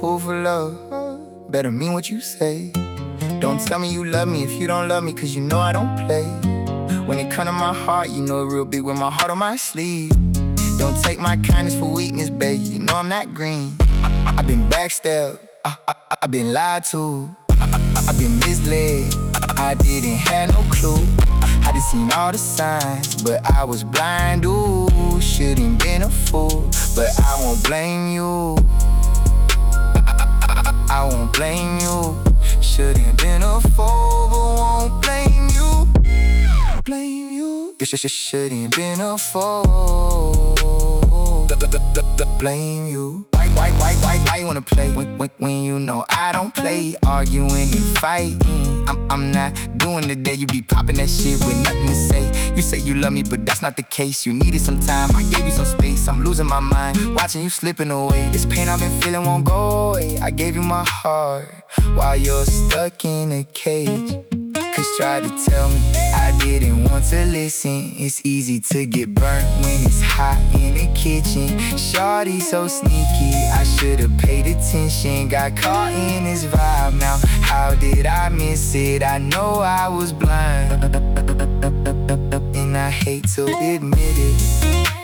fool for love. Better mean what you say. Don't tell me you love me if you don't love me, cause you know I don't play. When it come to my heart, you know it real big with my heart on my sleeve. Don't take my kindness for weakness, baby, you know I'm not green. I've been backstabbed, I've been lied to, I've been misled, I didn't have no clue. I just seen all the signs, but I was blind, ooh. Shouldn't been a fool, but I won't blame you. I won't blame you. Shouldn't been a fool, but won't blame you. Blame you. Shouldn't been a fool. Blame you. Why you wanna play when you know I don't play? Arguing and fighting, I'm not doing the day you be popping that shit with nothing to say. You say you love me, but that's not the case. You needed some time, I gave you some space. I'm losing my mind, watching you slipping away. This pain I've been feeling won't go away. I gave you my heart while you're stuck in a cage. Cause try to tell me I didn't want to listen. It's easy to get burnt when it's hot in the kitchen. Shawty so sneaky, I should've paid attention. Got caught in this vibe now, how did I miss it? I know I was blind, and I hate to admit it.